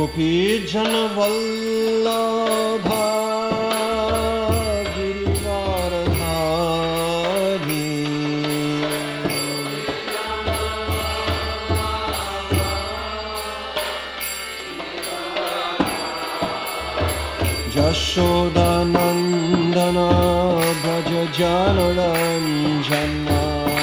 Gopi Janavallabha Girivaradhari Jashodanandana Braja Janaranjana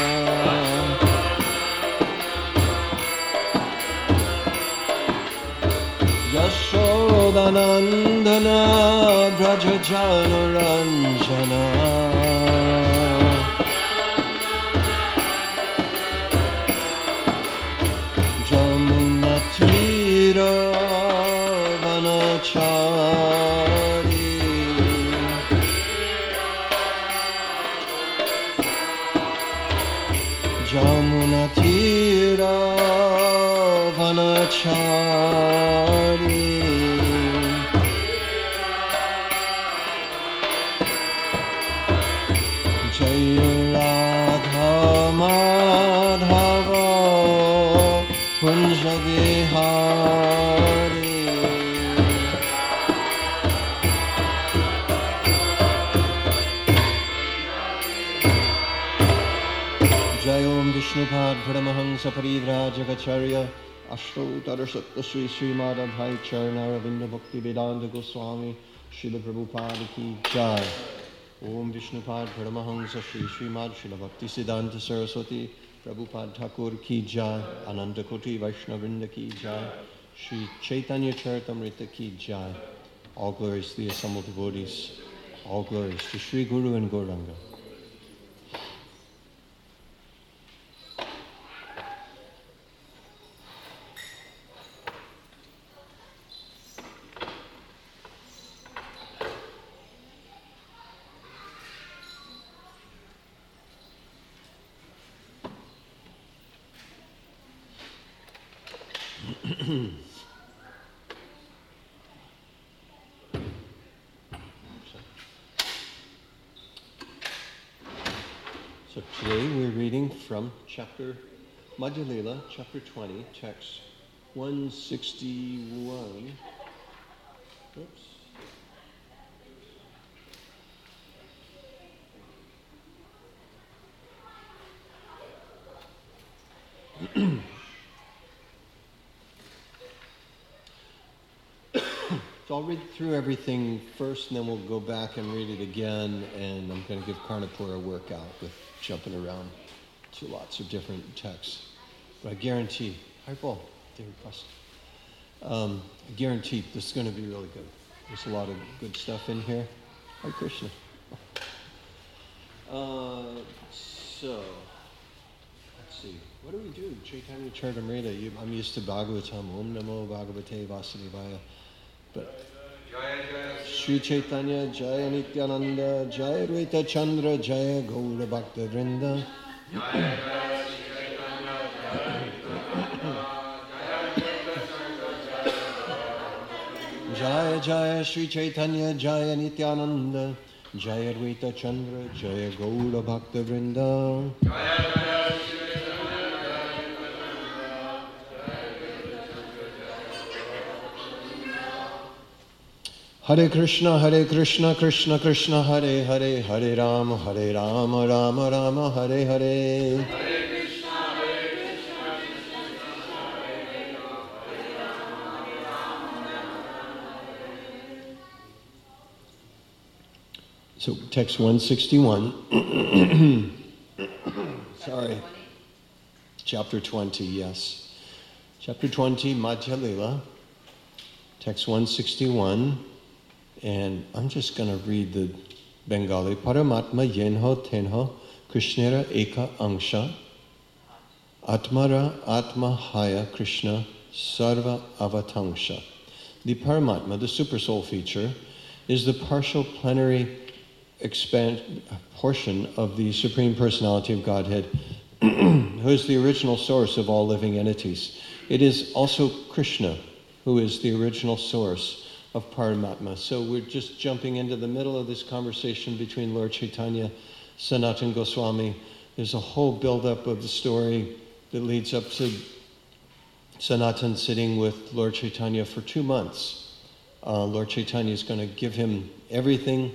Yashodanandana Braja Janaranjana Jamunatira Vanachari Jamunatira Vanachari Jaya Radha Madhava Kunja Vihari Jai Om Vishnupad Paramahansa Parivrajagacharya Ashtotar Satta Sri Sri Madhavai Charna Ravinda Bhakti Vedanta Goswami Srila Prabhupada Ki Jai Om Vishnupad Paramahansa Sri Srimad Srila Bhakti Siddhanta Saraswati Prabhupada Thakur Ki Jai Ananta Koti Vaishnavrinda Ki Jai Sri Chaitanya Charitamrita Ki Jai. All glories to the assembled devotees. All glories to Sri Guru and Gauranga. So today we're reading from chapter Madhya Lila, chapter 20, text 161. Oops. So I'll read through everything first, and then we'll go back and read it again, and I'm going to give Karnapur a workout with jumping around to lots of different texts. But I guarantee, hi Paul, dear request. I guarantee this is going to be really good. There's a lot of good stuff in here. Hare Krishna. So, let's see. What do we do? Chaitanya Charitamrita. I'm used to Bhagavatam. Om Namo Bhagavate Vasudevaya. But Sri Chaitanya, Jaya Nityananda, Jaya Advaita Chandra, Jaya Gaura Bhakta Vrinda. Jaya Jaya Sri Chaitanya, Jaya Nityananda, Jaya Advaita Chandra, Jaya Gaura Bhakta Vrinda. Hare Krishna, Krishna Krishna, Hare Hare, Hare Rama, Rama Rama, Hare Hare. So text 161. Sorry. Chapter 20, yes. Chapter 20, Madhya Lila. Text 161. And I'm just going to read the Bengali. Paramatma yenho tenho Krishnera eka angsha Atmara atma haya Krishna sarva avatangsha. The Paramatma, the super soul feature, is the partial plenary portion of the Supreme Personality of Godhead, who is the original source of all living entities. It is also Krishna, who is the original source of Paramatma. So we're just jumping into the middle of this conversation between Lord Chaitanya, Sanatana Goswami. There's a whole build-up of the story that leads up to Sanatan sitting with Lord Chaitanya for 2 months. Lord Chaitanya is going to give him everything.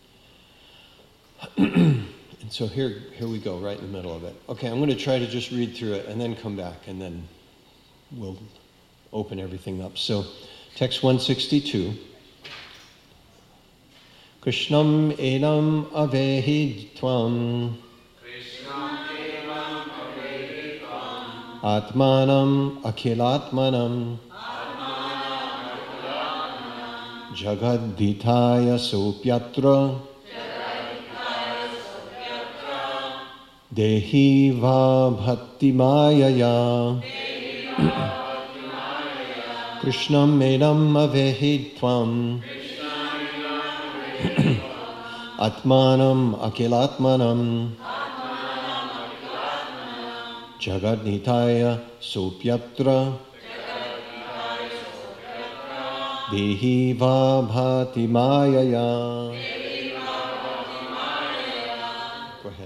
And so here we go, right in the middle of it. Okay, I'm going to try to just read through it and then come back, and then we'll open everything up. So, text 162. Krishnam enam avehi tvam Atmanam akhilatmanam Jagadhitaya sopyatra Dehi va bhakti mayaya Krishnam enam avehi tvam Atmanam akhilatmanam Jagadnitaya sopyatra Dehi va bhati mayaya. Go ahead.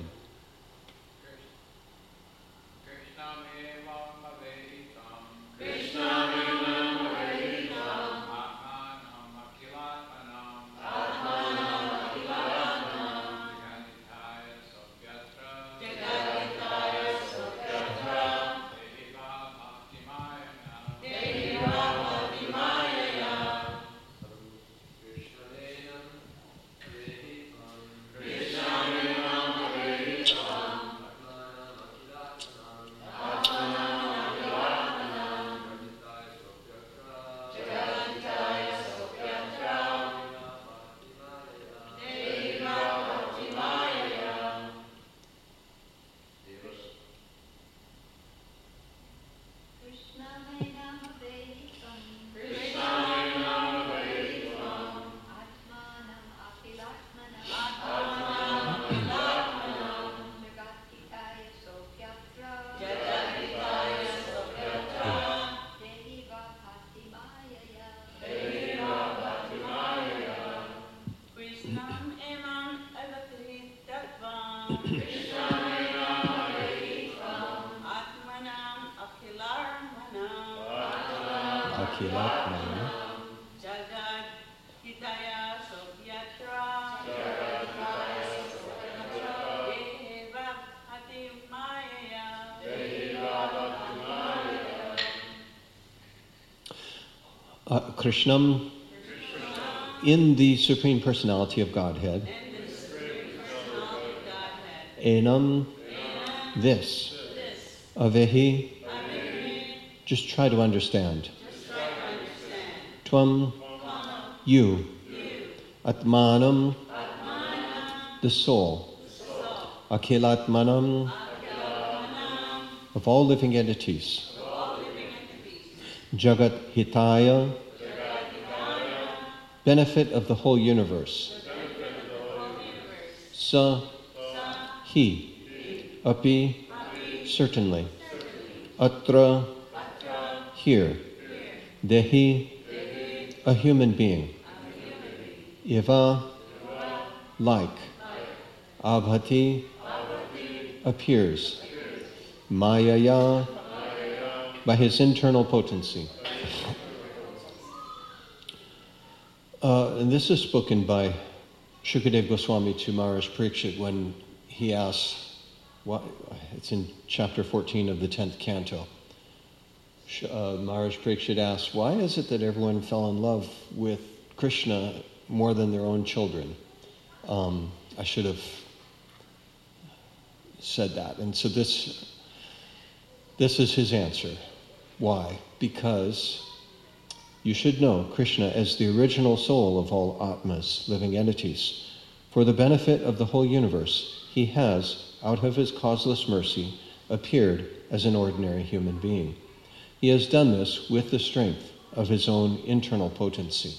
Krishnam, in the Supreme Personality of Godhead. Enam, this. Avehi, just try to understand. Tvam, you. Atmanam, the soul. Akhilatmanam, of all living entities. Jagat Hitaya, benefit of the whole universe. Sa, he. Api, certainly. Atra, here. Dehi, a human being. Iva, like. Abhati, appears. Mayaya, by his internal potency. And this is spoken by Shukadeva Goswami to Maharaj Parikshit when he asks, it's in chapter 14 of the 10th canto. Maharaj Parikshit asks, why is it that everyone fell in love with Krishna more than their own children? I should have said that. And so this is his answer. Why? Because you should know Krishna as the original soul of all Atmas, living entities. For the benefit of the whole universe, he has, out of his causeless mercy, appeared as an ordinary human being. He has done this with the strength of his own internal potency.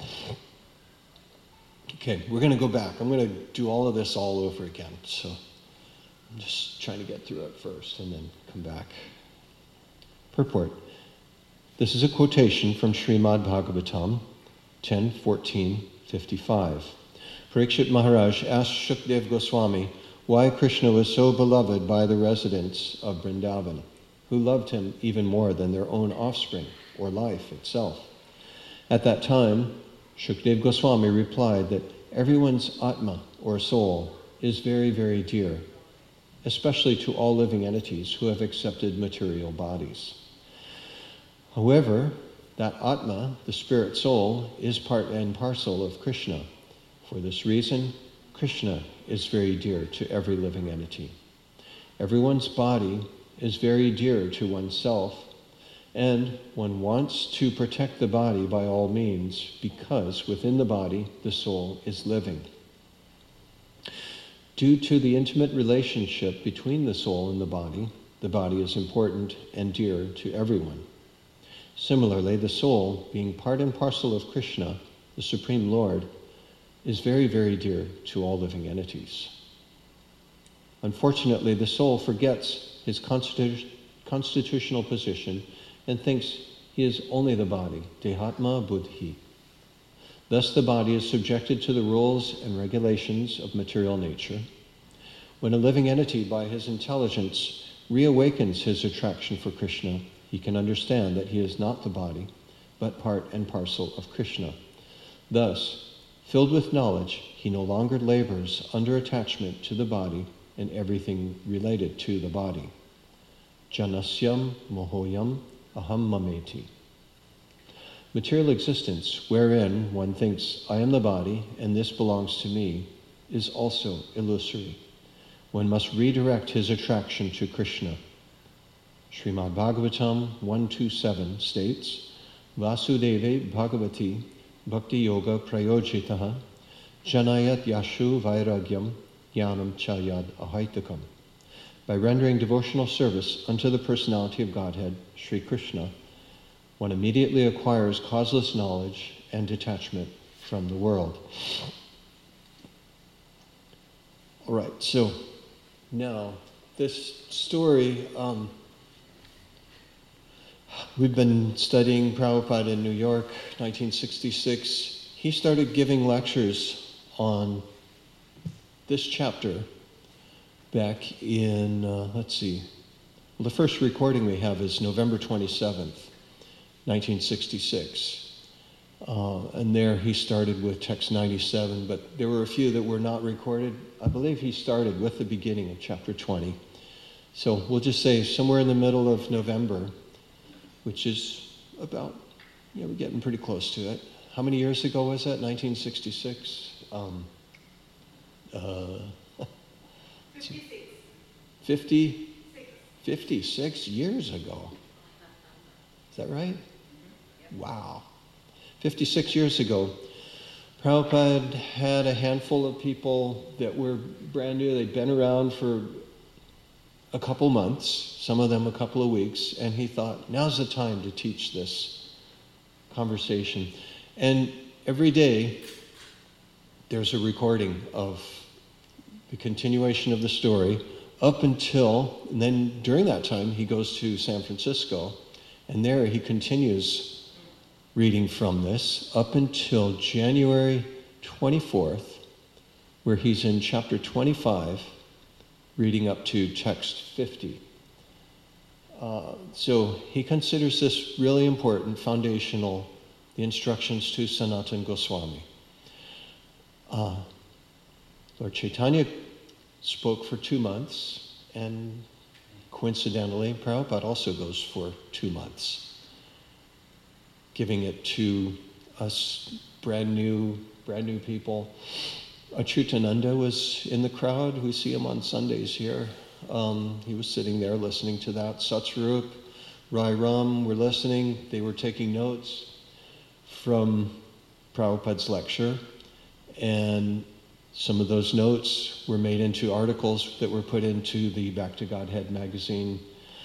Okay, we're going to go back. I'm going to do all of this all over again. So I'm just trying to get through it first and then come back. Purport. This is a quotation from Srimad Bhagavatam 10:14-55. Parikshit Maharaj asked Shukdev Goswami why Krishna was so beloved by the residents of Vrindavan. who loved him even more than their own offspring or life itself. At that time, Shukdev Goswami replied that everyone's Atma, or soul, is very, very dear, especially to all living entities who have accepted material bodies. However, that Atma, the spirit soul, is part and parcel of Krishna. For this reason, Krishna is very dear to every living entity. Everyone's body is very dear to oneself, and one wants to protect the body by all means because within the body, the soul is living. Due to the intimate relationship between the soul and the body is important and dear to everyone. Similarly, the soul, being part and parcel of Krishna, the Supreme Lord, is very, very dear to all living entities. Unfortunately, the soul forgets his constitutional position and thinks he is only the body, dehatma buddhi. Thus the body is subjected to the rules and regulations of material nature. When a living entity, by his intelligence, reawakens his attraction for Krishna, he can understand that he is not the body, but part and parcel of Krishna. Thus, filled with knowledge, he no longer labors under attachment to the body and everything related to the body. Janasyam mohoyam aham mameti. Material existence, wherein one thinks, I am the body and this belongs to me, is also illusory. One must redirect his attraction to Krishna. Srimad Bhagavatam 127 states, Vasudeve Bhagavati Bhakti Yoga Prayojitaha Janayat Yashu Vairagyam Jnanam Chayad Ahaitakam. By rendering devotional service unto the personality of Godhead, Sri Krishna, one immediately acquires causeless knowledge and detachment from the world. All right, so now this story, we've been studying Prabhupada in New York, 1966. He started giving lectures on this chapter back in, the first recording we have is November 27th, 1966. And there he started with text 97, but there were a few that were not recorded. I believe he started with the beginning of chapter 20. So we'll just say somewhere in the middle of November, which is about, we're getting pretty close to it. How many years ago was that? 1966? 56 years ago. Is that right? Wow. 56 years ago, Prabhupada had a handful of people that were brand new. They'd been around for a couple months, some of them a couple of weeks, and he thought, now's the time to teach this conversation. And every day, there's a recording of the continuation of the story up until, and then during that time, he goes to San Francisco, and there he continues reading from this up until January 24th, where he's in chapter 25, reading up to text 50. So he considers this really important, foundational, the instructions to Sanatana Goswami. Lord Chaitanya spoke for 2 months, and coincidentally, Prabhupada also goes for 2 months, giving it to us brand new people. Achyutananda was in the crowd. We see him on Sundays here. He was sitting there listening to that. Satsvarup, Rai Ram were listening. They were taking notes from Prabhupada's lecture, and some of those notes were made into articles that were put into the Back to Godhead magazine.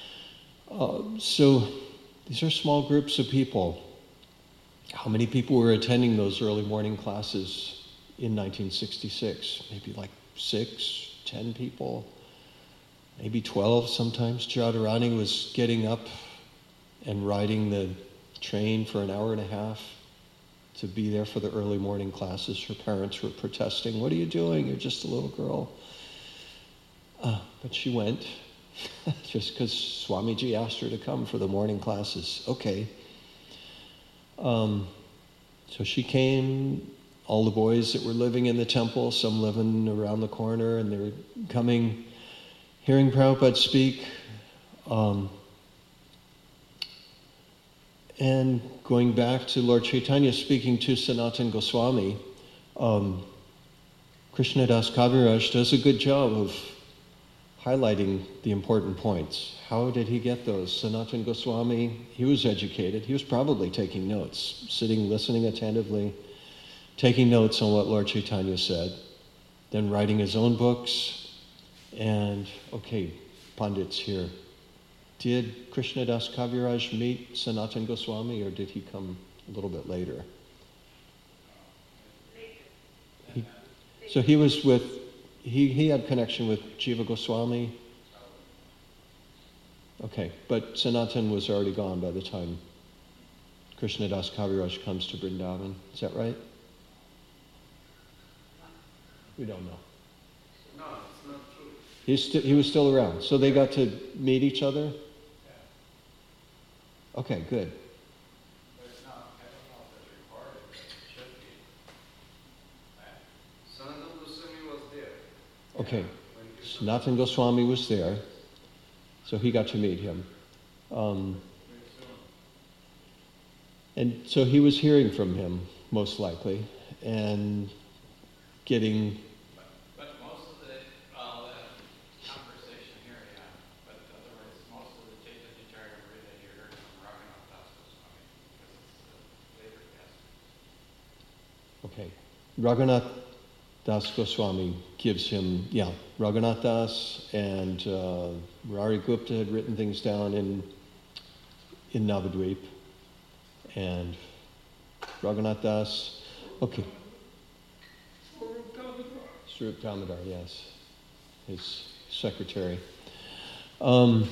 So these are small groups of people. How many people were attending those early morning classes in 1966? Maybe like 6, 10 people, maybe 12 sometimes. Radharani was getting up and riding the train for an hour and a half to be there for the early morning classes. Her parents were protesting, "What are you doing? You're just a little girl." But she went, just because Swamiji asked her to come for the morning classes. Okay. So she came, all the boys that were living in the temple, some living around the corner, and they were coming, hearing Prabhupada speak, and going back to Lord Chaitanya speaking to Sanatana Goswami, Krishnadas Kaviraj does a good job of highlighting the important points. How did he get those? Sanatana Goswami, he was educated. He was probably taking notes, sitting, listening attentively, taking notes on what Lord Chaitanya said, then writing his own books. And, okay, Pandits here. Did Krishnadas Kaviraj meet Sanatana Goswami, or did he come a little bit later? So he was with, he had connection with Jiva Goswami. Okay, but Sanatan was already gone by the time Krishnadas Kaviraj comes to Vrindavan. Is that right? We don't know. No, it's not true. He was still around. So they got to meet each other? Yeah. Okay, good. But it's not, I don't know if it's recorded, but it should be. Sanatana Goswami was there. Okay, Sanatana Goswami was there, so he got to meet him. And so he was hearing from him, most likely, and getting... But most of the conversation here, yeah. But otherwise, most of the Chaitanya Charitamrita you heard from Raghunath Das Goswami, because it's the later guest. Okay, Raghunath Das Goswami gives him, Raghunath Das and Murari Gupta had written things down in Navadvip. And Raghunath Das, okay. Swarup Damodar, yes, his secretary. So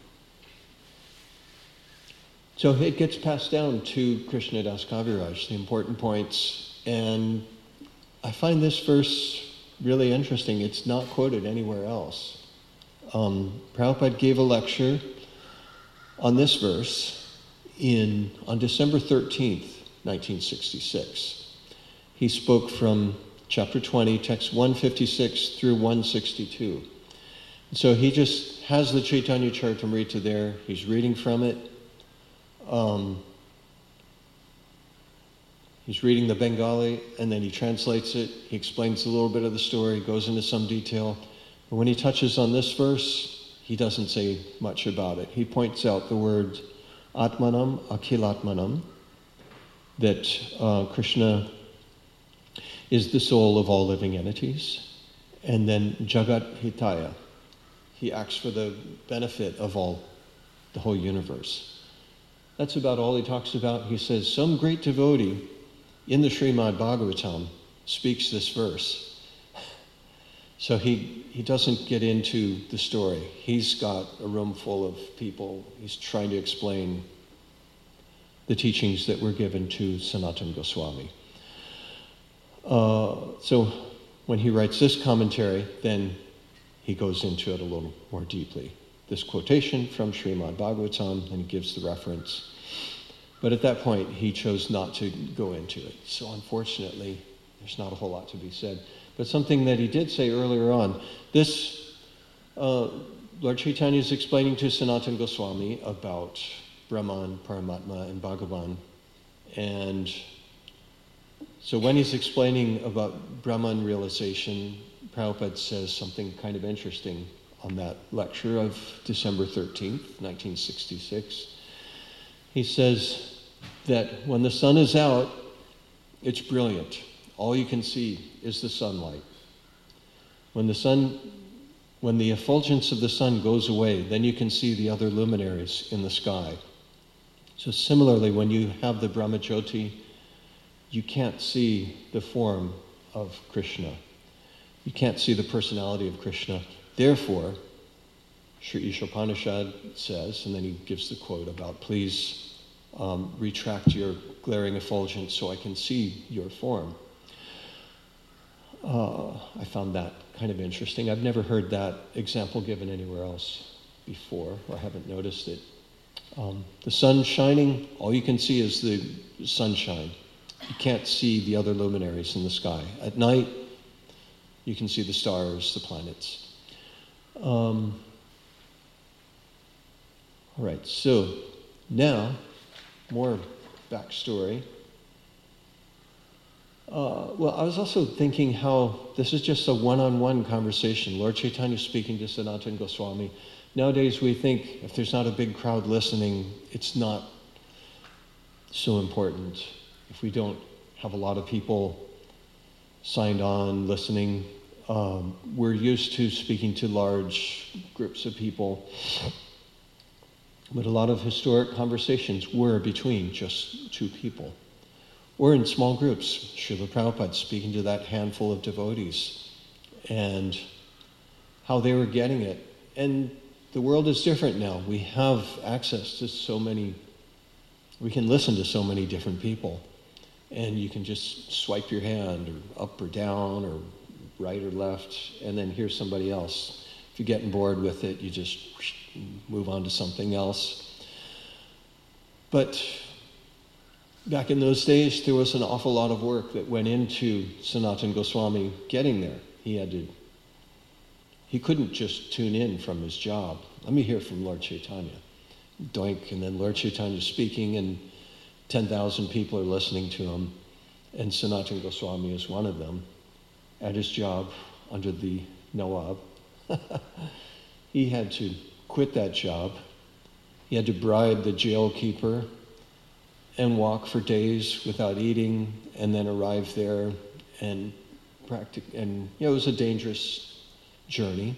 it gets passed down to Krishnadas Kaviraj, the important points, and I find this verse really interesting. It's not quoted anywhere else. Prabhupada gave a lecture on this verse on December 13th, 1966. He spoke from chapter 20, text 156 through 162. So he just has the Chaitanya Charitamrita there. He's reading from it. He's reading the Bengali, and then he translates it. He explains a little bit of the story, goes into some detail. But when he touches on this verse, he doesn't say much about it. He points out the word Atmanam, Akhilatmanam, that Krishna is the soul of all living entities. And then Jagat Hitaya, he acts for the benefit of the whole universe. That's about all he talks about. He says, some great devotee in the Srimad Bhagavatam speaks this verse. So he doesn't get into the story. He's got a room full of people. He's trying to explain the teachings that were given to Sanatana Goswami. So when he writes this commentary, then he goes into it a little more deeply. This quotation from Srimad Bhagavatam, and he gives the reference. But at that point, he chose not to go into it. So unfortunately, there's not a whole lot to be said. But something that he did say earlier on, this, Lord Chaitanya is explaining to Sanatana Goswami about Brahman, Paramatma, and Bhagavan. And so when he's explaining about Brahman realization, Prabhupada says something kind of interesting on that lecture of December 13th, 1966. He says that when the sun is out, it's brilliant. All you can see is the sunlight. When the effulgence of the sun goes away, then you can see the other luminaries in the sky. So similarly, when you have the Brahmajyoti, you can't see the form of Krishna. You can't see the personality of Krishna. Therefore, Sri Ishopanishad says, and then he gives the quote about, please retract your glaring effulgence so I can see your form. I found that kind of interesting. I've never heard that example given anywhere else. before, or haven't noticed it. The sun shining, all you can see is the sunshine. You can't see the other luminaries in the sky. At night, you can see the stars, the planets. All right, so now, more backstory. Well, I was also thinking how this is just a one-on-one conversation. Lord Chaitanya speaking to Sanatana Goswami. Nowadays we think if there's not a big crowd listening, it's not so important. If we don't have a lot of people signed on, listening, we're used to speaking to large groups of people. But a lot of historic conversations were between just two people. Or in small groups, Srila Prabhupada speaking to that handful of devotees and how they were getting it. And the world is different now. We have access to so many, we can listen to so many different people. And you can just swipe your hand or up or down or right or left and then hear somebody else. If you're getting bored with it, you just move on to something else. But back in those days, there was an awful lot of work that went into Sanatana Goswami getting there. He couldn't just tune in from his job. Let me hear from Lord Chaitanya. Doink, and then Lord Chaitanya speaking, and 10,000 people are listening to him, and Sanatana Goswami is one of them, at his job under the Nawab. He had to quit that job. He had to bribe the jail keeper and walk for days without eating, and then arrive there and it was a dangerous journey.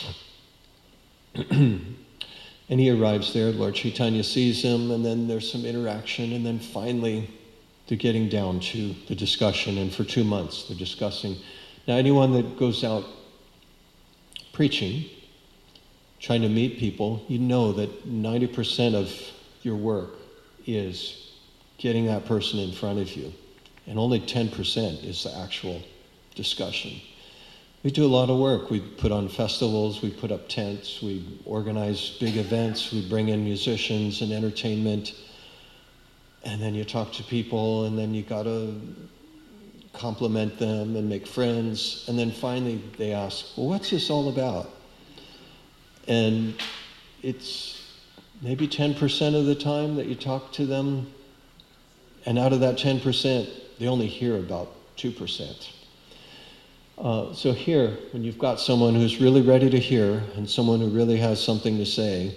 And he arrives there, Lord Chaitanya sees him, and then there's some interaction, and then finally they're getting down to the discussion, and for 2 months they're discussing. Now anyone that goes out preaching, trying to meet people, you know that 90% of your work is getting that person in front of you, and only 10% is the actual discussion. We do a lot of work. We put on festivals, we put up tents, we organize big events, we bring in musicians and entertainment, and then you talk to people, and then you gotta compliment them and make friends, and then finally they ask, well, what's this all about? And it's maybe 10% of the time that you talk to them, and out of that 10%, they only hear about 2%. So here, when you've got someone who's really ready to hear and someone who really has something to say,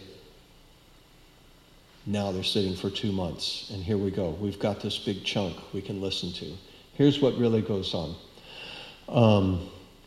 now they're sitting for 2 months, and here we go. We've got this big chunk we can listen to. Here's what really goes on.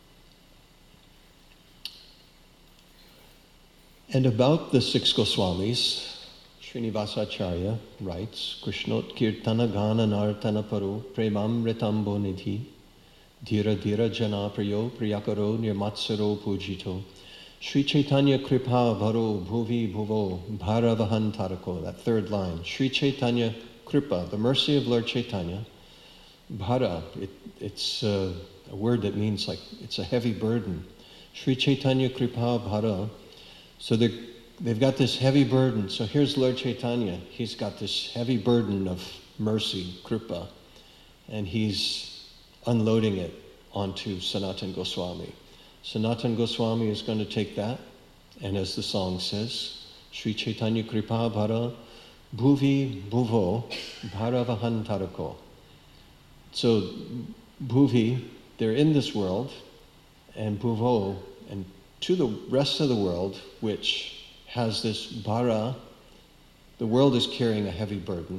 And about the 6 Goswamis, Srinivasacharya writes, Krishnot Kirtana Gana Nartana Paro Premamritambo Nidhi Dhira Dhira Jana Priyo Priyakaro Nirmatsaro Pujito Sri Chaitanya Kripa Bharo Bhuvi Bhuvo Bharavahan Tarako. That third line, Sri Chaitanya Kripa, the mercy of Lord Chaitanya. Bhara, it's a word that means like it's a heavy burden. Sri Chaitanya Kripa Bhara. So they've got this heavy burden. So here's Lord Chaitanya. He's got this heavy burden of mercy, Kripa, and he's unloading it onto Sanatana Goswami. Sanatana Goswami is going to take that, and as the song says, Sri Chaitanya Kripa Bhara Bhuvi Bhuvo Bharavahan Tarako. So Bhuvi, they're in this world, and Bhuvo, and to the rest of the world, which has this bhara, the world is carrying a heavy burden.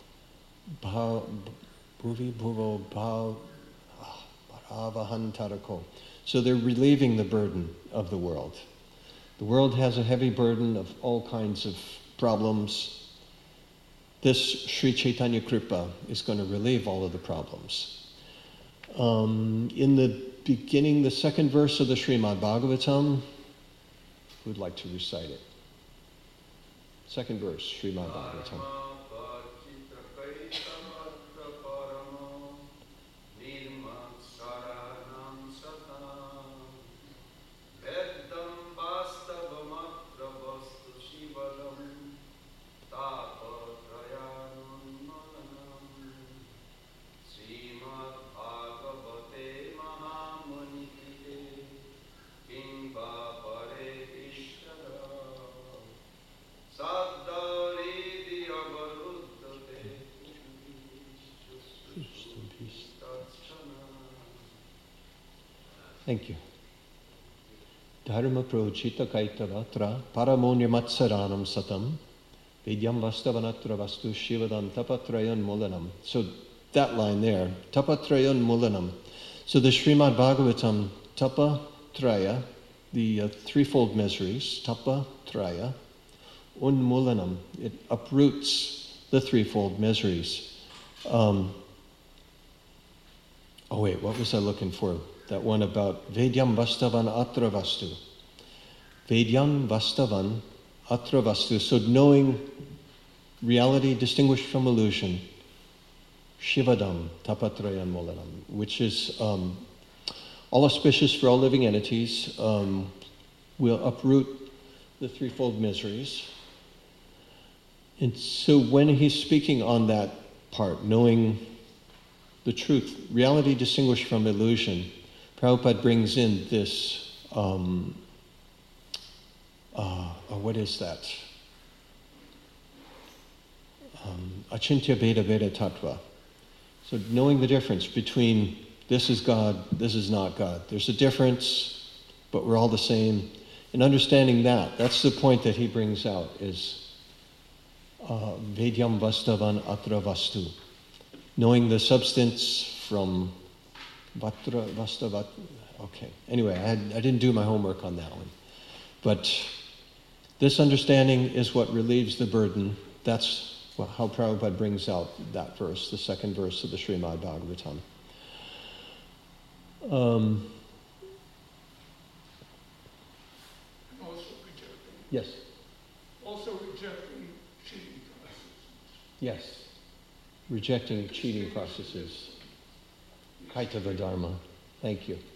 Bhuvi Bhuvo Bharavahan Tarako. So they're relieving the burden of the world. The world has a heavy burden of all kinds of problems. This Sri Chaitanya Kripa is going to relieve all of the problems. In the beginning, the second verse of the Srimad Bhagavatam, who'd like to recite it? Second verse, Srimad Bhagavatam. Thank you. Dharma prochita kaitavatra paramonyamatsharanam satam vidyam vastavanatra vastu shivadam tapatrayan mulanam. So that line there, tapatrayan mulanam. So the Srimad Bhagavatam, tapatraya, the threefold miseries, tapatraya, unmulanam, it uproots the threefold miseries. Oh wait, what was I looking for? That one about Vedyam Vastavan Atra Vastu. Vedyam Vastavan Atra Vastu. So knowing reality distinguished from illusion. Shivadam Tapatrayan Mulanam, which is all auspicious for all living entities, will uproot the threefold miseries. And so when he's speaking on that part, knowing the truth, reality distinguished from illusion, Prabhupada brings in this, what is that? Achintya Veda Veda Tattva. So knowing the difference between this is God, this is not God. There's a difference, but we're all the same. And understanding that, that's the point that he brings out, is Vedyam Vastavan Atra Vastu. Knowing the substance from Vatra, Vastavat. Okay. Anyway, I didn't do my homework on that one. But this understanding is what relieves the burden. That's how Prabhupada brings out that verse, the second verse of the Srimad Bhagavatam. And also rejecting. Yes. Also rejecting cheating processes. Yes. Rejecting cheating processes. Kaitava Dharma. Thank you.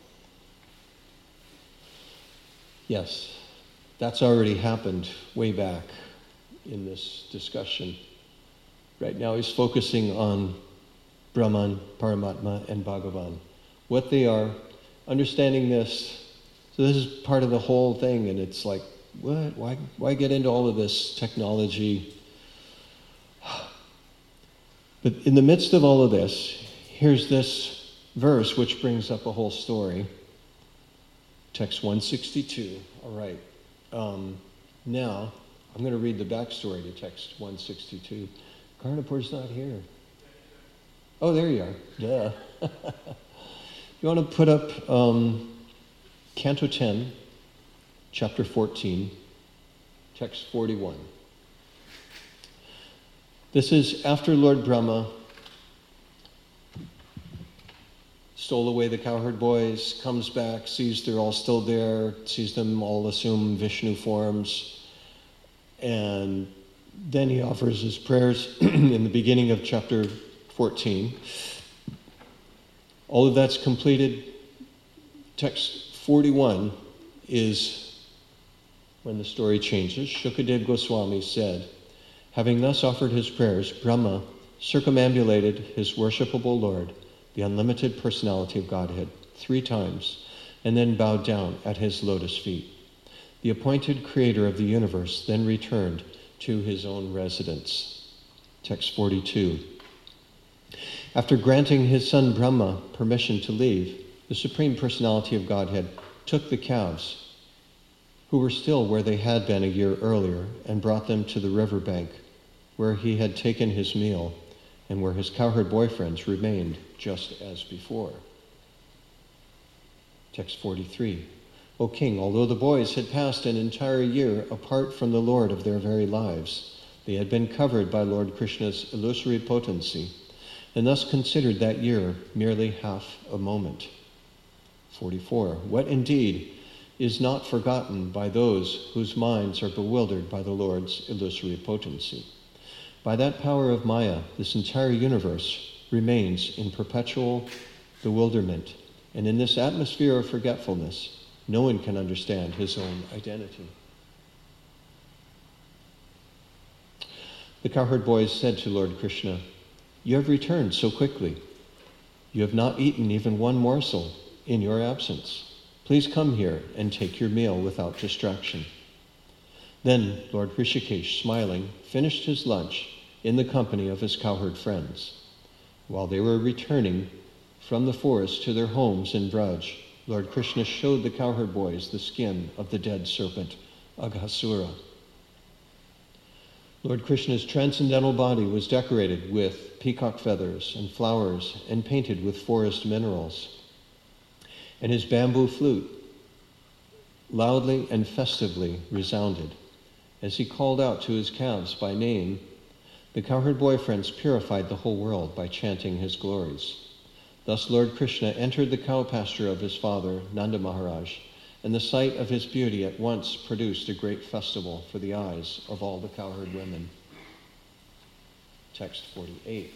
Yes. That's already happened way back in this discussion. Right now he's focusing on Brahman, Paramatma, and Bhagavan. What they are, understanding this. So this is part of the whole thing, and it's like, what? Why get into all of this technology? But in the midst of all of this, here's this verse which brings up a whole story. Text 162. All right. Now, I'm going to read the backstory to text 162. Karnapur's not here. Oh, there you are. Duh. You want to put up Canto 10, Chapter 14, Text 41. This is after Lord Brahma stole away the cowherd boys, comes back, sees they're all still there, sees them all assume Vishnu forms, and then he offers his prayers in the beginning of chapter 14. All of that's completed. Text 41 is when the story changes. Shukadev Goswami said, having thus offered his prayers, Brahma circumambulated his worshipable Lord, the unlimited personality of Godhead, 3 times, and then bowed down at his lotus feet. The appointed creator of the universe then returned to his own residence. Text 42. After granting his son Brahma permission to leave, the Supreme Personality of Godhead took the calves, who were still where they had been a year earlier, and brought them to the riverbank, where he had taken his meal, and where his cowherd boyfriends remained just as before. Text 43. O king, although the boys had passed an entire year apart from the Lord of their very lives, they had been covered by Lord Krishna's illusory potency, and thus considered that year merely half a moment. 44. What indeed is not forgotten by those whose minds are bewildered by the Lord's illusory potency? By that power of Maya, this entire universe remains in perpetual bewilderment, and in this atmosphere of forgetfulness, no one can understand his own identity. The cowherd boys said to Lord Krishna, "You have returned so quickly. You have not eaten even one morsel in your absence. Please come here and take your meal without distraction." Then Lord Rishikesh, smiling, finished his lunch in the company of his cowherd friends. While they were returning from the forest to their homes in Braj, Lord Krishna showed the cowherd boys the skin of the dead serpent, Aghasura. Lord Krishna's transcendental body was decorated with peacock feathers and flowers and painted with forest minerals. And his bamboo flute loudly and festively resounded. As he called out to his calves by name, the cowherd boyfriends purified the whole world by chanting his glories. Thus Lord Krishna entered the cow pasture of his father, Nanda Maharaj, and the sight of his beauty at once produced a great festival for the eyes of all the cowherd women. Text 48.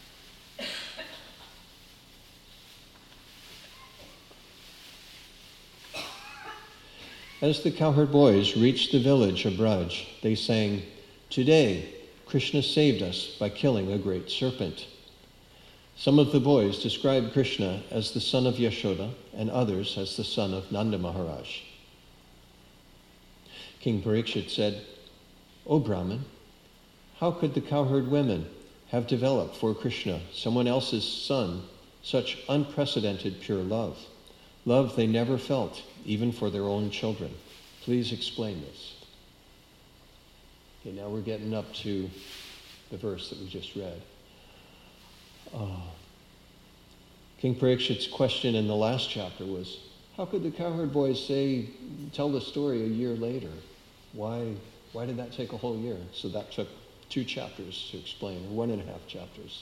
As the cowherd boys reached the village of Braj, they sang, "Today, Krishna saved us by killing a great serpent." Some of the boys described Krishna as the son of Yashoda and others as the son of Nanda Maharaj. King Parikshit said, "O Brahman, how could the cowherd women have developed for Krishna, someone else's son, such unprecedented pure love? Love they never felt, even for their own children. Please explain this." Okay, now we're getting up to the verse that we just read. King Parikshit's question in the last chapter was, how could the cowherd boys tell the story a year later? Why did that take a whole year? So that took 2 chapters to explain, or 1.5 chapters.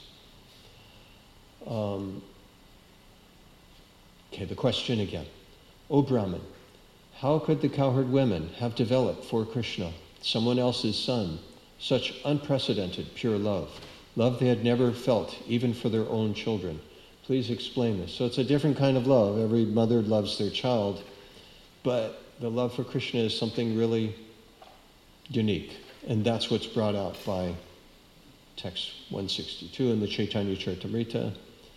The question again. O Brahman, how could the cowherd women have developed for Krishna, someone else's son, such unprecedented pure love? Love they had never felt, even for their own children. Please explain this. So it's a different kind of love. Every mother loves their child, but the love for Krishna is something really unique. And that's what's brought out by text 162 in the Chaitanya Charitamrita.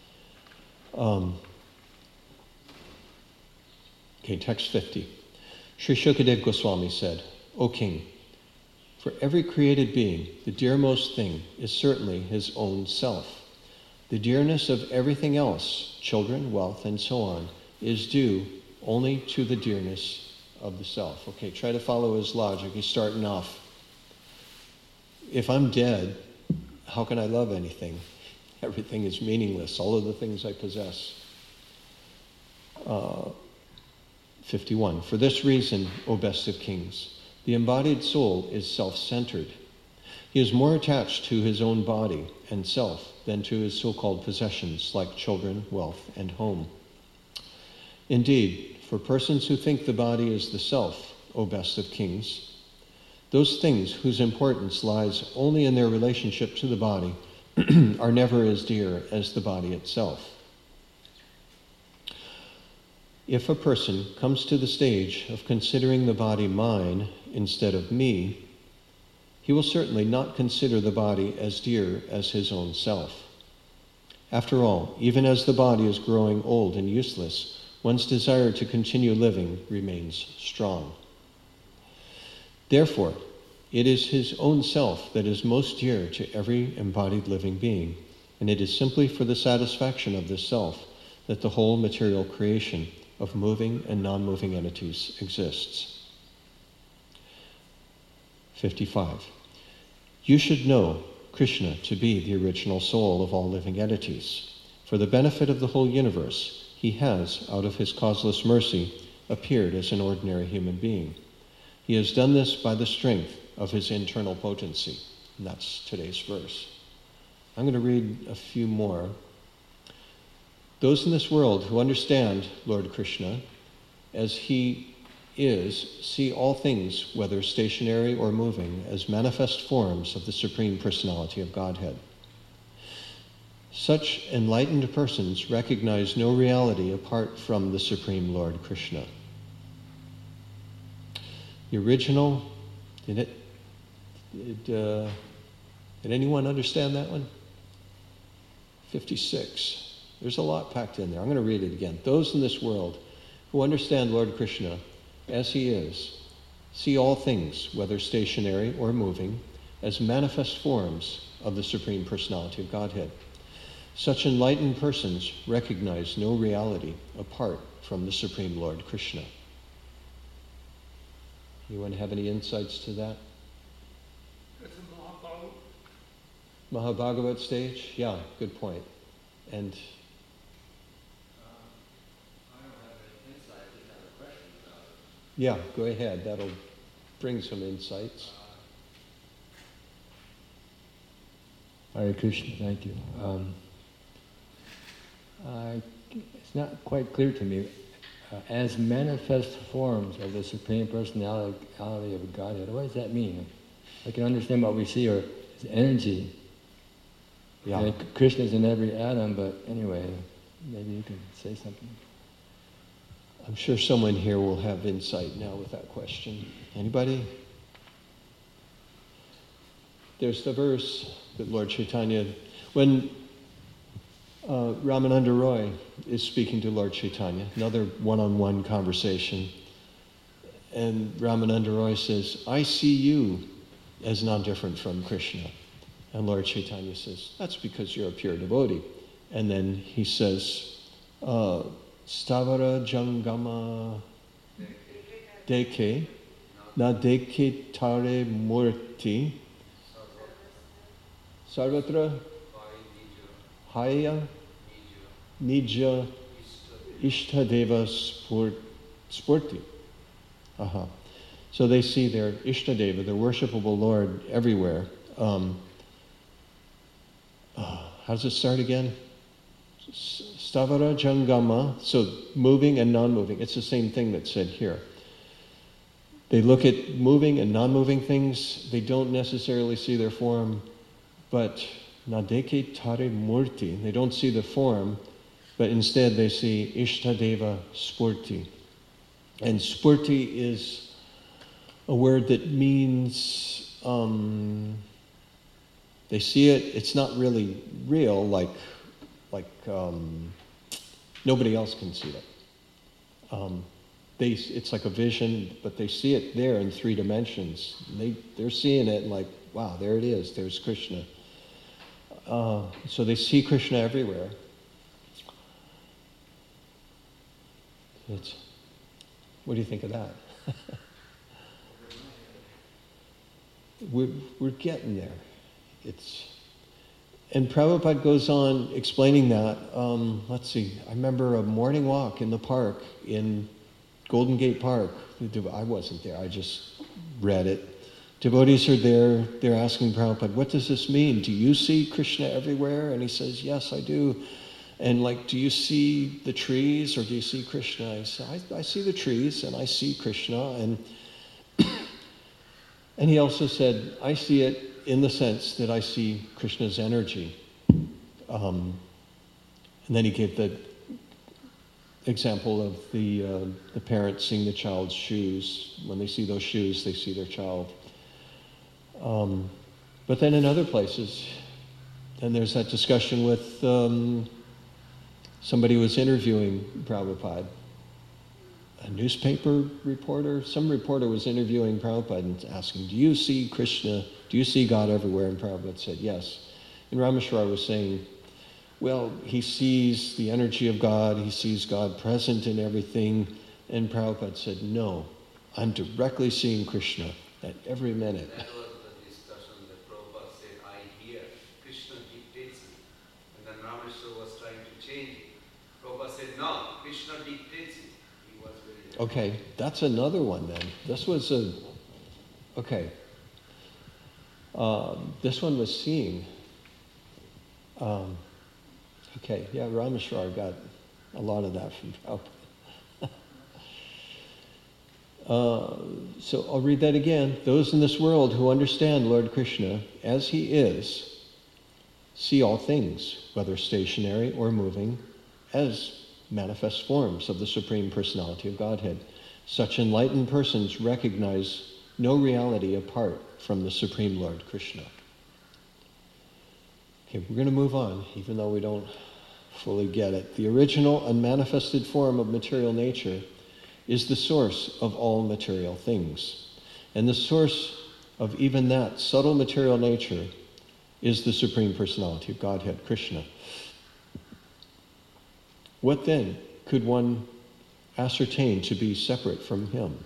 Text 50. Sri Shukadev Goswami said, "O king, for every created being, the dearmost thing is certainly his own self. The dearness of everything else, children, wealth, and so on, is due only to the dearness of the self." Okay, try to follow his logic. He's starting off. If I'm dead, how can I love anything? Everything is meaningless, all of the things I possess. 51. For this reason, O best of kings, the embodied soul is self-centered. He is more attached to his own body and self than to his so-called possessions like children, wealth, and home. Indeed, for persons who think the body is the self, O best of kings, those things whose importance lies only in their relationship to the body are never as dear as the body itself. If a person comes to the stage of considering the body mine instead of me, he will certainly not consider the body as dear as his own self. After all, even as the body is growing old and useless, one's desire to continue living remains strong. Therefore, it is his own self that is most dear to every embodied living being, and it is simply for the satisfaction of this self that the whole material creation of moving and non-moving entities exists. 55. You should know Krishna to be the original soul of all living entities. For the benefit of the whole universe, he has, out of his causeless mercy, appeared as an ordinary human being. He has done this by the strength of his internal potency. And that's today's verse. I'm going to read a few more. Those in this world who understand Lord Krishna as he is see all things, whether stationary or moving, as manifest forms of the Supreme Personality of Godhead. Such enlightened persons recognize no reality apart from the Supreme Lord Krishna. The original, did anyone understand that one? 56. There's a lot packed in there. I'm going to read it again. Those in this world who understand Lord Krishna as he is, see all things, whether stationary or moving, as manifest forms of the Supreme Personality of Godhead. Such enlightened persons recognize no reality apart from the Supreme Lord Krishna. Anyone have any insights to that? That's a Mahabharata. Mahabhagavat stage? Yeah, good point. And I don't have any insight, I just have a question about it. yeah, go ahead. That'll bring some insights. Hare Krishna, thank you. It's not quite clear to me. As manifest forms of the Supreme Personality of Godhead, what does that mean? I can understand what we see as energy. Yeah. And Krishna's in every atom, but anyway, maybe you can say something. I'm sure someone here will have insight now with that question. Anybody? There's the verse that Lord Chaitanya, when Ramananda Roy is speaking to Lord Chaitanya, another one-on-one conversation, and Ramananda Roy says, I see you as non-different from Krishna. And Lord Chaitanya says, that's because you're a pure devotee. And then he says, Stavara Jangama Deke, Na Deke Tare Murti, Sarvatra Haya Nija Ishtadeva Spurti. So they see their Ishtadeva, their worshipable Lord, everywhere. How does it start again? Stavara Jangama, so moving and non-moving. It's the same thing that's said here. They look at moving and non-moving things. They don't necessarily see their form, but Nadeke Tare Murti, they don't see the form, but instead they see Ishtadeva Spurti. And Spurti is a word that means they see it, it's not really real, like nobody else can see it. It's like a vision, but they see it there in 3 dimensions. They're seeing it like, wow, there it is, there's Krishna. So they see Krishna everywhere. What do you think of that? We're getting there. And Prabhupada goes on explaining that. Let's see, I remember a morning walk in the park, in Golden Gate Park. I wasn't there, I just read it. Devotees are there, they're asking Prabhupada, what does this mean? Do you see Krishna everywhere? And he says, yes, I do. And do you see the trees or do you see Krishna? I say, I see the trees and I see Krishna. And he also said, I see it in the sense that I see Krishna's energy. And then he gave the example of the parent seeing the child's shoes. When they see those shoes, they see their child. But then in other places, and there's that discussion with somebody who was interviewing Prabhupada, a newspaper reporter, some reporter was interviewing Prabhupada and asking, do you see Krishna, do you see God everywhere? And Prabhupada said, yes. And Rameshwar was saying, well, he sees the energy of God, he sees God present in everything. And Prabhupada said, no, I'm directly seeing Krishna at every minute. That was the discussion that Prabhupada said, I hear, Krishna dictates it. And then Rameshwar was trying to change it. Prabhupada said, no, Krishna dictates it. He was very... Okay, that's another one then. This was okay. This one was seeing. Okay, yeah, Rameshwar got a lot of that from Prabhupada. So I'll read that again. Those in this world who understand Lord Krishna as he is, see all things, whether stationary or moving, as manifest forms of the Supreme Personality of Godhead. Such enlightened persons recognize no reality apart from the Supreme Lord Krishna. Okay, we're going to move on, even though we don't fully get it. The original unmanifested form of material nature is the source of all material things. And the source of even that subtle material nature is the Supreme Personality of Godhead, Krishna. What then could one ascertained to be separate from him.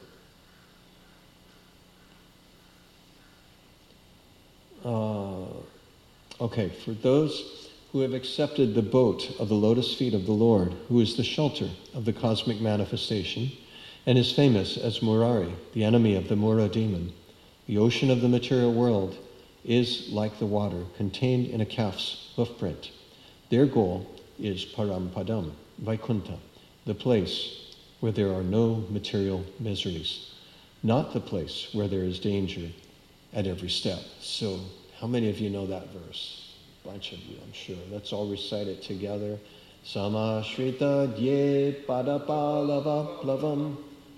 Okay, for those who have accepted the boat of the lotus feet of the Lord, who is the shelter of the cosmic manifestation, and is famous as Murari, the enemy of the Mura demon, the ocean of the material world is like the water contained in a calf's hoofprint. Their goal is Parampadam, Vaikuntha, the place where there are no material miseries, not the place where there is danger at every step. So, how many of you know that verse? A bunch of you, I'm sure. Let's all recite it together. Samashrita dye padapalava plavam.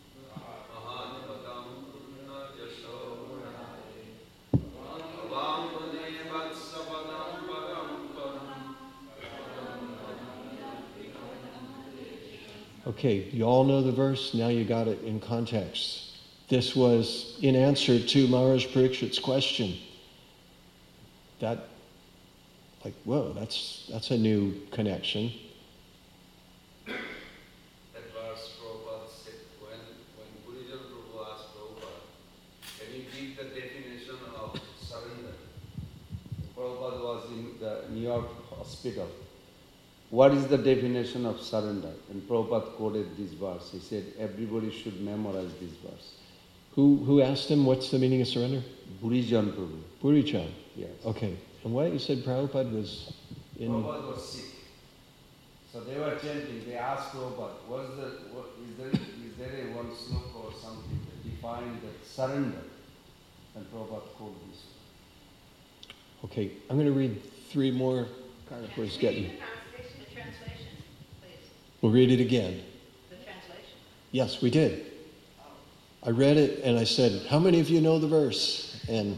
Okay, you all know the verse, now you got it in context. This was in answer to Maharaj Parikshit's question. That, like, whoa, that's a new connection. That verse Prabhupada said, when Gurujan Prabhu asked Prabhupada, can you give the definition of surrender? Prabhupada was in the New York hospital. What is the definition of surrender? And Prabhupada quoted this verse. He said, everybody should memorize this verse. Who asked him what's the meaning of surrender? Burijan Prabhu. Purichan. Yes. Okay. And what you said Prabhupada was in... Prabhupada was sick. So they were chanting. They asked Prabhupada, is there a one sloka or something that defines that surrender? And Prabhupada quoted this. Okay, I'm going to read 3 more. We're getting... The translation, please. We'll read it again. The translation. Yes, we did. I read it and I said, how many of you know the verse? And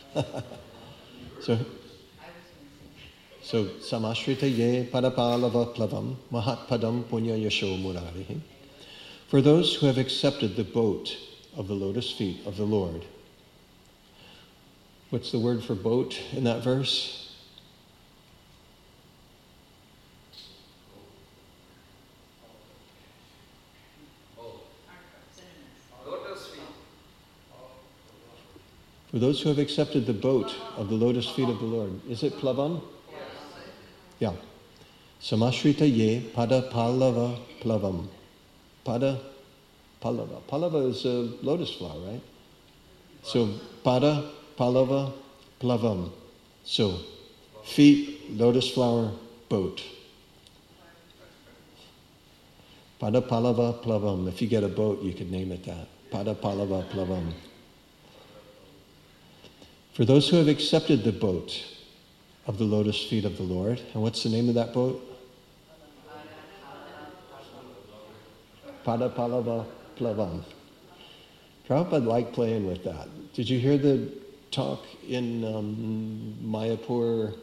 so samashrita ye padapalava plavam mahatpadam punya yasho murarihi. For those who have accepted the boat of the lotus feet of the Lord. What's the word for boat in that verse? For those who have accepted the boat of the lotus feet of the Lord. Is it plavam? Yes. Yeah. Samashrita ye pada palava plavam. Pada palava. Palava is a lotus flower, right? So pada palava plavam. So feet, lotus flower, boat. Pada palava plavam. If you get a boat, you could name it that. Pada palava plavam. For those who have accepted the boat of the lotus feet of the Lord, and what's the name of that boat? Padapalava Plavam. Prabhupada liked playing with that. Did you hear the talk in Mayapur?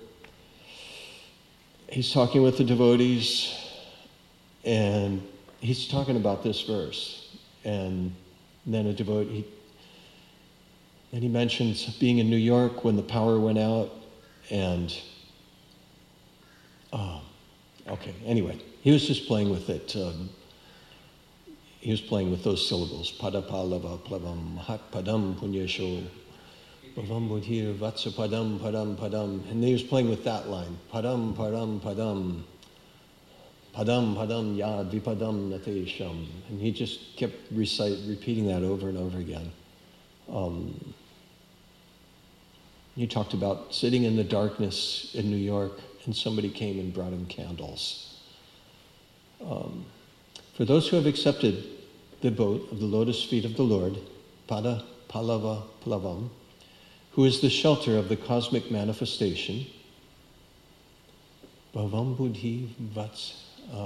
He's talking with the devotees, and he's talking about this verse. And then a devotee, and he mentions being in New York when the power went out, and okay, anyway, he was just playing with it. He was playing with those syllables. Padapalava plavam mahat padam punyesho bhavam budhir vatsa padam padam padam. And he was playing with that line. Padam padam padam. Padam padam yad vipadam natesham. And he just kept repeating that over and over again. He talked about sitting in the darkness in New York, and somebody came and brought him candles. For those who have accepted the boat of the lotus feet of the Lord, Pada Palava Plavam, who is the shelter of the cosmic manifestation, Bhavam Buddhi Vats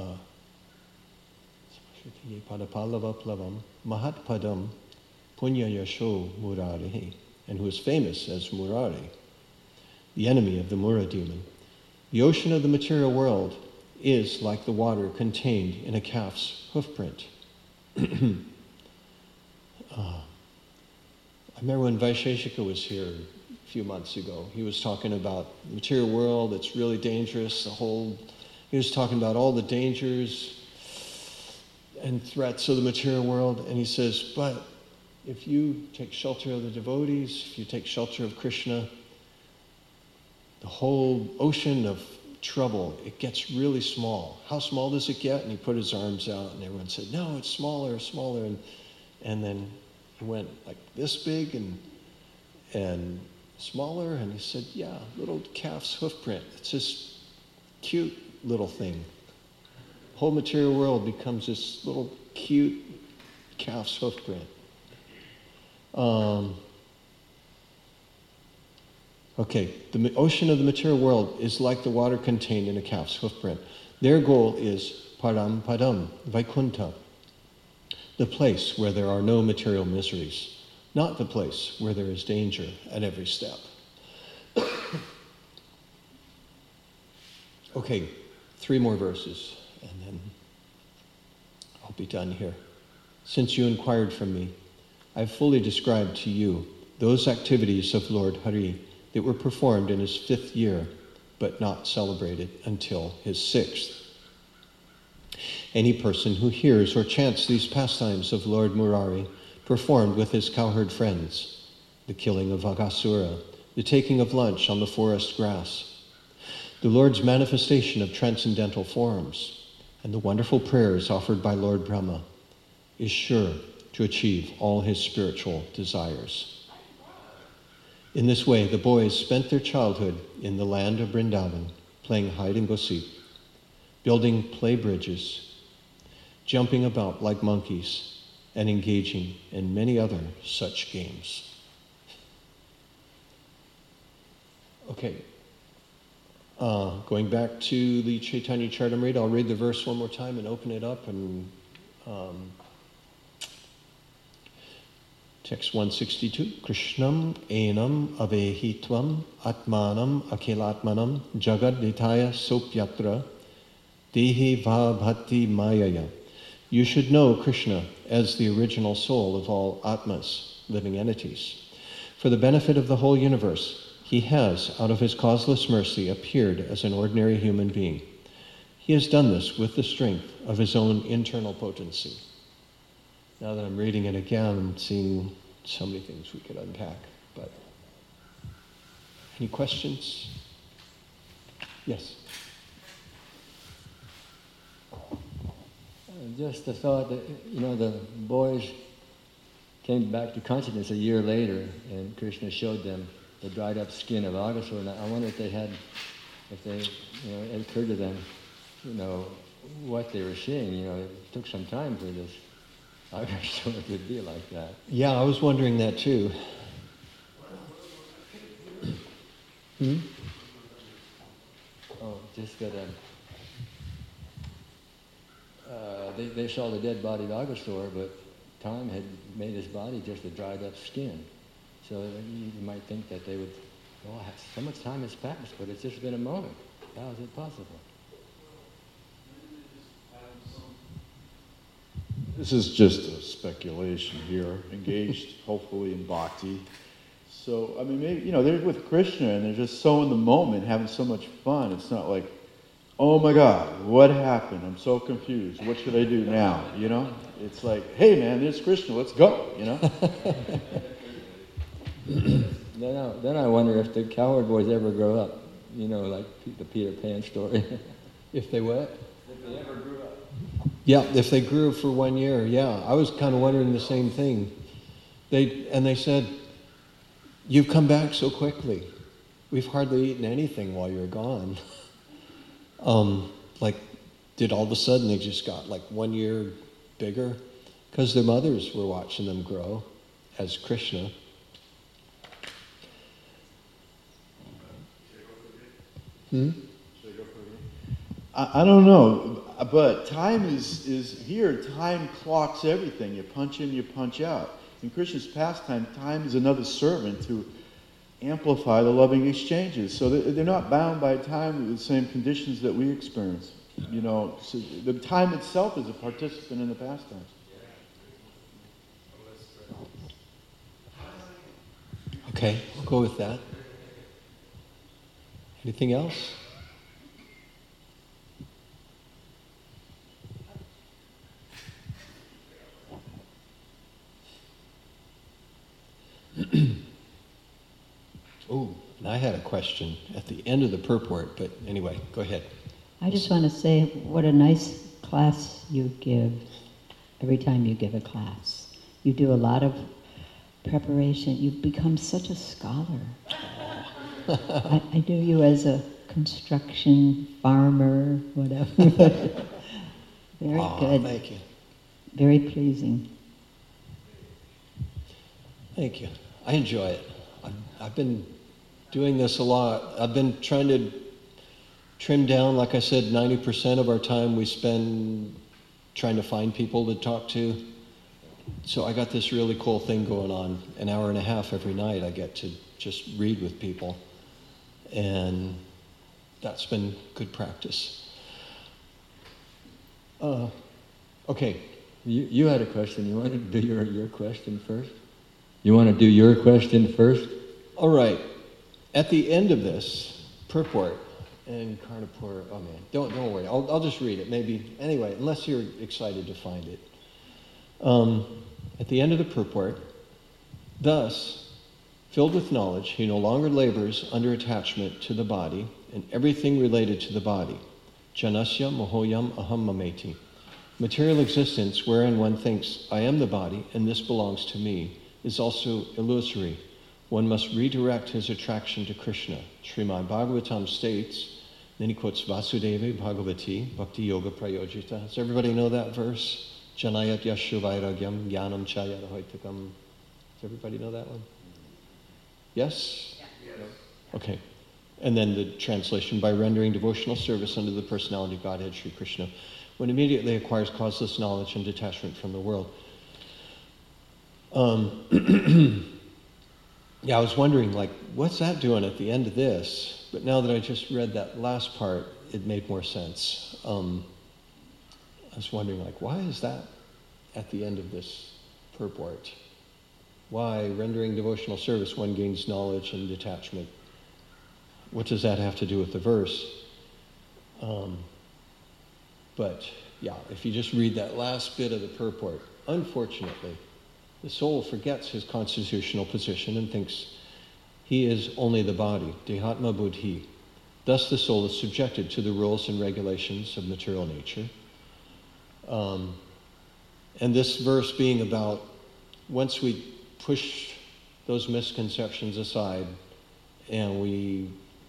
Pada Palava Plavam, Mahat Padam Punya Yasho Murari, and who is famous as Murari, the enemy of the Mura demon. The ocean of the material world is like the water contained in a calf's hoofprint. I remember when Vaisheshika was here a few months ago, he was talking about the material world, it's really dangerous, he was talking about all the dangers, and threats of the material world. And he says, but if you take shelter of the devotees, if you take shelter of Krishna, the whole ocean of trouble, it gets really small. How small does it get? And he put his arms out, and everyone said, no, it's smaller, smaller. And then he went like this big and smaller, and he said, yeah, little calf's hoof print. It's this cute little thing. Whole material world becomes this little cute calf's hoof print. Okay, the ocean of the material world is like the water contained in a calf's hoof print. Their goal is Param Padam, Vaikuntha, the place where there are no material miseries, not the place where there is danger at every step. Okay, 3 more verses, and then I'll be done here. Since you inquired from me, I've fully described to you those activities of Lord Hari that were performed in his 5th year, but not celebrated until his 6th. Any person who hears or chants these pastimes of Lord Murari performed with his cowherd friends, the killing of Aghasura, the taking of lunch on the forest grass, the Lord's manifestation of transcendental forms, and the wonderful prayers offered by Lord Brahma, is sure to achieve all his spiritual desires. In this way, the boys spent their childhood in the land of Vrindavan, playing hide and go seek, building play bridges, jumping about like monkeys, and engaging in many other such games. Okay, going back to the Chaitanya Charitamrita, I'll read the verse one more time and open it up. And text 162, Krishnam enam avehitvam atmanam akhilatmanam jagadnitaya sopyatra dehi vabhati mayaya. You should know Krishna as the original soul of all atmas, living entities. For the benefit of the whole universe, he has, out of his causeless mercy, appeared as an ordinary human being. He has done this with the strength of his own internal potency. Now that I'm reading it again, I'm seeing so many things we could unpack. But any questions? Yes. Just the thought that, the boys came back to consciousness a year later, and Krishna showed them the dried up skin of Aghasura. And I wonder if it occurred to them, what they were seeing. It took some time for this Aghasura to be like that. Yeah, I was wondering that too. Oh, just that they saw the dead body of Aghasura, but time had made his body just a dried up skin. So you might think that they would, so much time has passed, but it's just been a moment. How is it possible? This is just a speculation here, engaged hopefully in bhakti. So, maybe, they're with Krishna and they're just so in the moment, having so much fun. It's not like, oh my God, what happened? I'm so confused. What should I do now? It's like, hey man, there's Krishna, let's go, Then I wonder if the cowherd boys ever grow up, like the Peter Pan story. If they what? If they ever grew up. Yeah, if they grew for 1 year, yeah. I was kind of wondering the same thing. They said, you've come back so quickly. We've hardly eaten anything while you're gone. Did all of a sudden they just got 1 year bigger? Because their mothers were watching them grow as Krishna. I don't know, but time is here. Time clocks everything. You punch in, you punch out. In Krishna's pastime, time is another servant to amplify the loving exchanges. So they're not bound by time with the same conditions that we experience. So the time itself is a participant in the pastimes. Okay, we'll go with that. Anything else? Oh, and I had a question at the end of the purport, but anyway, go ahead. I just want to say what a nice class you give every time you give a class. You do a lot of preparation. You've become such a scholar. I knew you as a construction farmer, whatever. Very good. Thank you. Very pleasing. Thank you. I enjoy it. I've been doing this a lot. I've been trying to trim down, like I said, 90% of our time we spend trying to find people to talk to. So I got this really cool thing going on. An hour and a half every night I get to just read with people. And that's been good practice. Okay. You had a question. You want to do your question first? You want to do your question first? All right. At the end of this purport, and Karnapur, oh man, don't worry. I'll just read it. Maybe anyway, unless you're excited to find it. At the end of the purport, thus, filled with knowledge, he no longer labors under attachment to the body and everything related to the body. Janasya mohoyam aham mameti. Material existence wherein one thinks, I am the body and this belongs to me, is also illusory. One must redirect his attraction to Krishna. Srimad Bhagavatam states, then he quotes Vasudeva Bhagavati, Bhakti Yoga Prayojita. Does everybody know that verse? Janayat yashu vairagyam jnanam chayat hoitakam. Does everybody know that one? Yes? Yes. Okay. And then the translation, by rendering devotional service unto the personality of Godhead, Sri Krishna, one immediately acquires causeless knowledge and detachment from the world. Yeah, I was wondering, like, what's that doing at the end of this? But now that I just read that last part, it made more sense. I was wondering, like, why is that at the end of this purport? Why, rendering devotional service, one gains knowledge and detachment? What does that have to do with the verse? But, yeah, if you just read that last bit of the purport, unfortunately, the soul forgets his constitutional position and thinks he is only the body, dehatma buddhi. Thus the soul is subjected to the rules and regulations of material nature. And this verse being about once we push those misconceptions aside and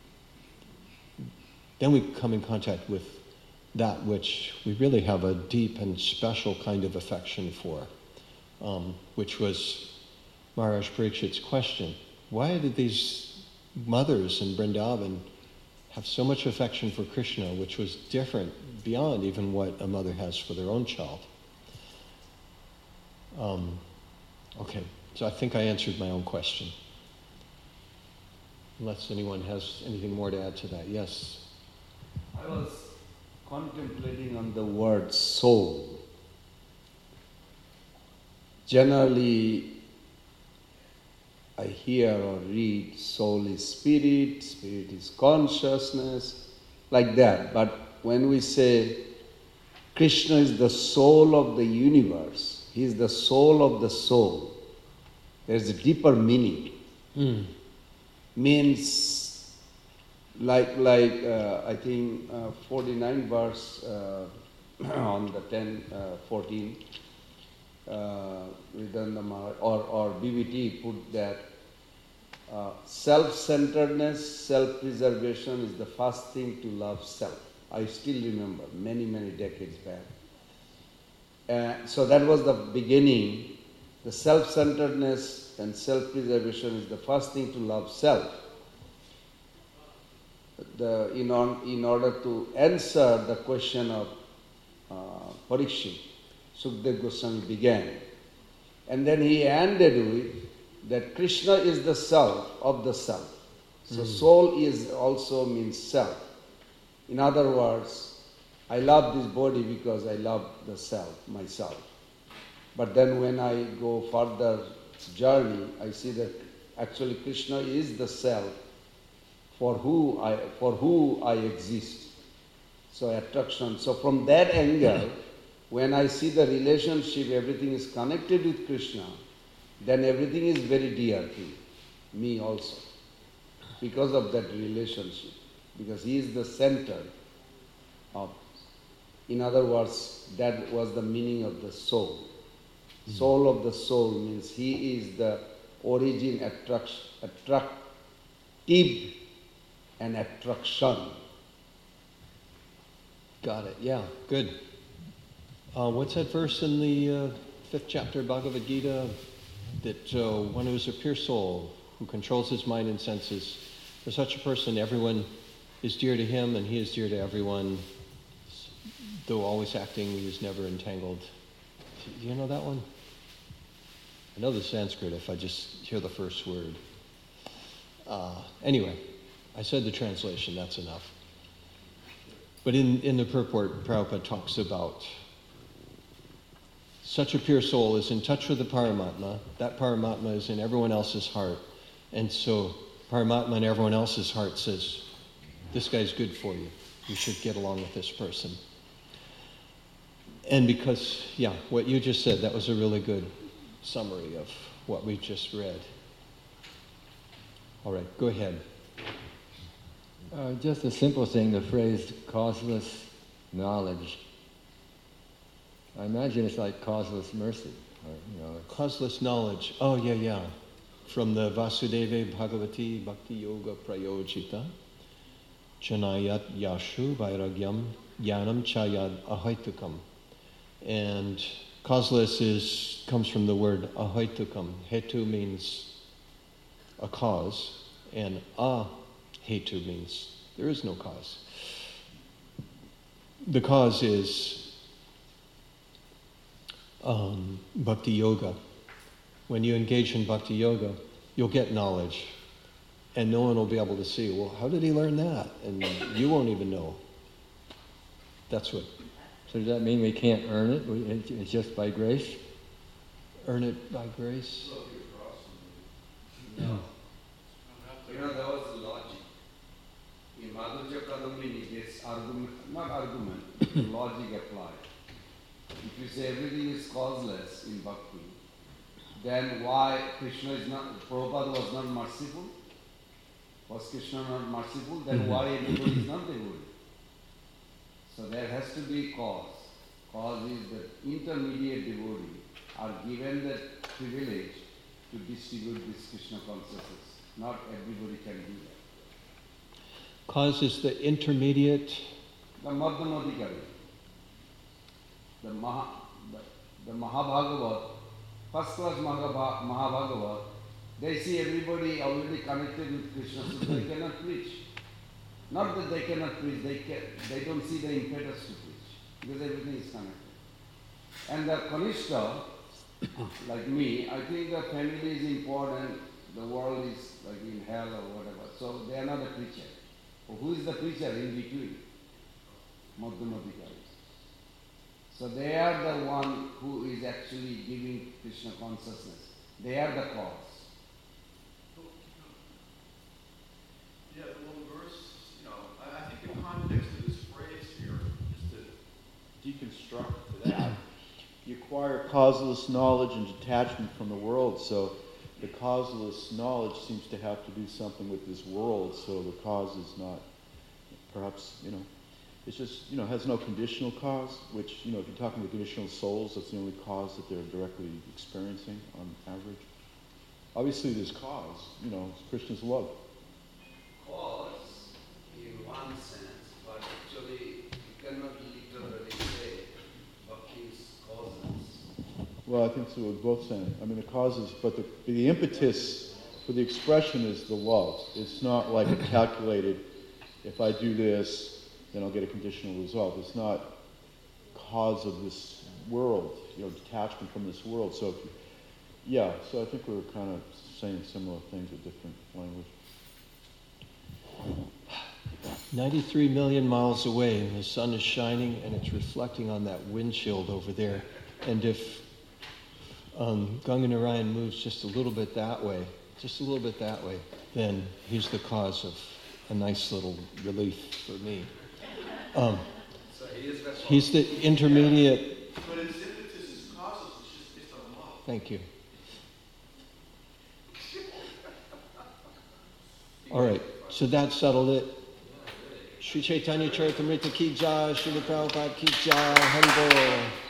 then we come in contact with that which we really have a deep and special kind of affection for, which was Maharaj Parikshit's question. Why did these mothers in Vrindavan have so much affection for Krishna, which was different beyond even what a mother has for their own child? Okay, so I think I answered my own question. Unless anyone has anything more to add to that. Yes? I was contemplating on the word soul. Generally, I hear or read soul is spirit, spirit is consciousness, like that. But when we say Krishna is the soul of the universe, he is the soul of the soul, there's a deeper meaning. Means like I think 49 verse on the 14 Vedanta Maharaj or BBT put that self-centeredness, self-preservation is the first thing to love self. I still remember many decades back. So that was the beginning. The self-centeredness and self-preservation is the first thing to love self. In order to answer the question of Parikshit, Sukadeva Goswami began. And then he ended with that Krishna is the self of the self. So soul is also means self. In other words, I love this body because I love the self, myself. But then when I go further journey, I see that actually Krishna is the self for who I exist. So attraction. So from that angle, when I see the relationship, everything is connected with Krishna, then everything is very dear to me also. because of that relationship, because he is the center of, in other words, that was the meaning of the soul. Soul of the soul means he is the origin, attractive and attraction. Got it. Yeah, good. What's that verse in the 5th chapter of Bhagavad Gita? That one who is a pure soul, who controls his mind and senses, for such a person, everyone is dear to him and he is dear to everyone. Though always acting, he is never entangled. Do you know that one? I know the Sanskrit if I just hear the first word. Anyway, I said the translation, that's enough. But in the purport, Prabhupada talks about such a pure soul is in touch with the Paramatma. That Paramatma is in everyone else's heart. And so Paramatma in everyone else's heart says, this guy's good for you. You should get along with this person. And because, what you just said, that was a really good summary of what we just read. All right, go ahead. Just a simple thing, the phrase causeless knowledge. I imagine it's like causeless mercy. Or, Causeless knowledge. Oh, yeah. From the Vasudeva Bhagavati Bhakti Yoga Prayojita. Chanayat Yashu Vairagyam Yanam Chayad Ahaitukam. And causeless comes from the word ahaitukam. Hetu means a cause, and ahetu means there is no cause. The cause is bhakti yoga. When you engage in bhakti yoga, you'll get knowledge, and no one will be able to see, well, how did he learn that? And you won't even know. That's what. So does that mean we can't earn it? It's just by grace? Earn it by grace? No. There was logic. In Madhurya Kadambini, this argument, not argument, logic applied. If you say everything is causeless in bhakti, then why Krishna is not, Prabhupada was not merciful? Was Krishna not merciful? Then why everybody is not devotee? So there has to be cause. Cause is that intermediate devotees are given the privilege to distribute this Krishna consciousness. Not everybody can do that. Cause is the intermediate. The Madhyamadikari, the Mahabhagavat, first class Mahabhagavat, they see everybody already connected with Krishna, so they cannot preach. Not that they cannot preach, they don't see the impetus to preach, because everything is connected. And the Kanishta, like me, I think the family is important, the world is like in hell or whatever, so they are not a preacher. Who is the preacher in between? Madhyamadikari. So they are the one who is actually giving Krishna consciousness. They are the cause. Yeah, the little verse, I think the context of this phrase here is to Deconstruct that. You acquire causeless knowledge and detachment from the world, so the causeless knowledge seems to have to do something with this world, so the cause is not, perhaps, it's just, has no conditional cause, which, if you're talking to conditional souls, that's the only cause that they're directly experiencing on average. Obviously there's cause, it's Krishna's love. Cause, in one sense, but actually you cannot literally say bhakti is causes. Well, I think so, we're both saying. I mean, the causes, but the impetus for the expression is the love. It's not like a calculated, if I do this, then I'll get a conditional result. It's not cause of this world, detachment from this world. So, so I think we're kind of saying similar things with different language. 93 million miles away, and the sun is shining, and it's reflecting on that windshield over there. And if Ganga Narayan moves just a little bit that way, then he's the cause of a nice little relief for me. So he is He's the intermediate. But its impetus is causeless, it's just based on love. Thank you. All right. So that settled it. Sri Chaitanya Charitamrita ki jai, Srila Prabhupada ki jai, Hari Bol.